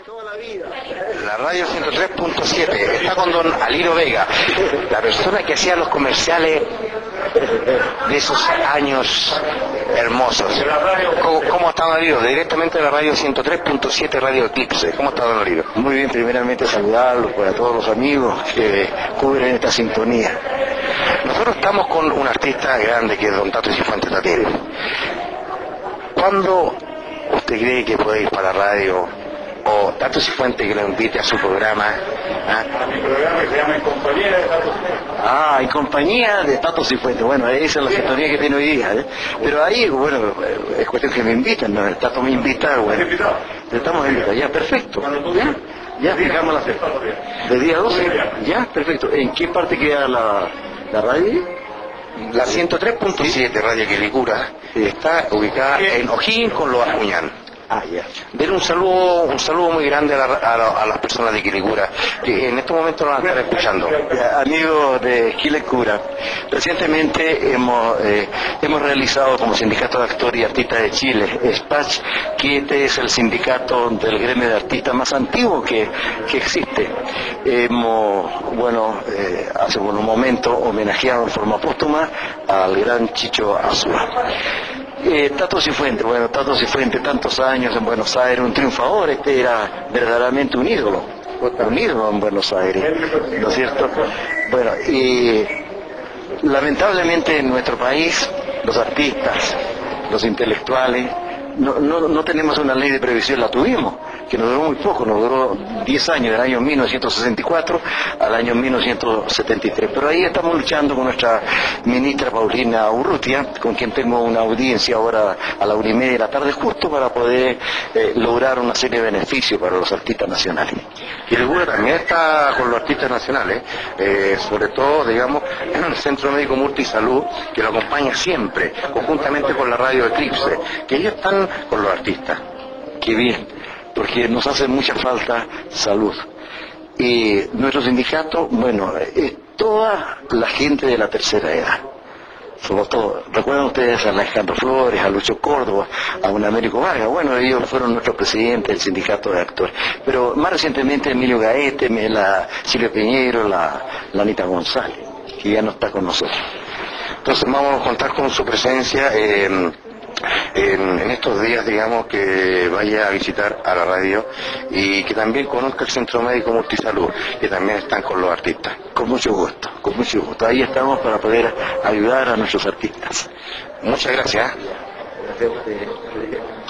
toda la vida. La radio 103.7 está con don Aliro Vega, la persona que hacía los comerciales de esos años hermosos. ¿Cómo está don Aliro? Directamente de la radio 103.7 Radio Eclipse. ¿Cómo está don Aliro? Muy bien, primeramente saludarlos a todos los amigos que cubren esta sintonía. Nosotros estamos con un artista grande que es don Tato Cifuentes Tatero. ¿Cuándo usted cree que puede ir para la radio o Tato Cifuentes que lo invite a su programa? A mi programa que se llama En Compañía de Tato Cifuentes. Ah, En Compañía de Tato Cifuentes. Bueno, esa es la sintonía que tiene hoy día, ¿eh? Pero ahí, bueno, es cuestión que me invitan, ¿no? El Tato me invita, bueno. Estamos invitados, ya, perfecto. Ya, fijamos la fecha. ¿De día 12? Ya, perfecto. ¿En qué parte queda la radio? La 103.7 Radio Quilicura está ubicada en O'Higgins con Los Acuñán. Ah, ya. Denle un saludo muy grande a las personas de Quilicura, que en estos momentos nos están escuchando. Amigos de Quilicura, recientemente hemos realizado como Sindicato de Actores y Artistas de Chile, SPACH, que este es el sindicato del gremio de artistas más antiguo que existe. Hemos, bueno, hace un momento homenajeado en forma póstuma al gran Chicho Azúa. Tato Cifuentes, bueno, Tato Cifuentes, tantos años en Buenos Aires, un triunfador, este era verdaderamente un ídolo en Buenos Aires, ¿no es cierto? Bueno, y lamentablemente en nuestro país, los artistas, los intelectuales, no tenemos una ley de previsión, la tuvimos, que nos duró muy poco, nos duró 10 años, del año 1964 al año 1973. Pero ahí estamos luchando con nuestra ministra Paulina Urrutia, con quien tengo una audiencia ahora a la 1:30 de la tarde, justo para poder lograr una serie de beneficios para los artistas nacionales. Quilicura también está con los artistas nacionales, sobre todo, digamos, en el Centro Médico Multisalud, que lo acompaña siempre, conjuntamente con la Radio Eclipse, que ellos están con los artistas. Qué bien, porque nos hace mucha falta salud. Y nuestro sindicato, bueno, es toda la gente de la tercera edad. Somos todos. ¿Recuerdan ustedes a Alejandro Flores, a Lucho Córdoba, a un Américo Vargas? Bueno, ellos fueron nuestros presidentes del sindicato de actores. Pero más recientemente Emilio Gaete, la Silvia Piñero, la Anita González, que ya no está con nosotros. Entonces vamos a contar con su presencia en estos días, digamos, que vaya a visitar a la radio y que también conozca el Centro Médico Multisalud, que también están con los artistas. Con mucho gusto, con mucho gusto. Ahí estamos para poder ayudar a nuestros artistas. Muchas gracias. Gracias a ustedes.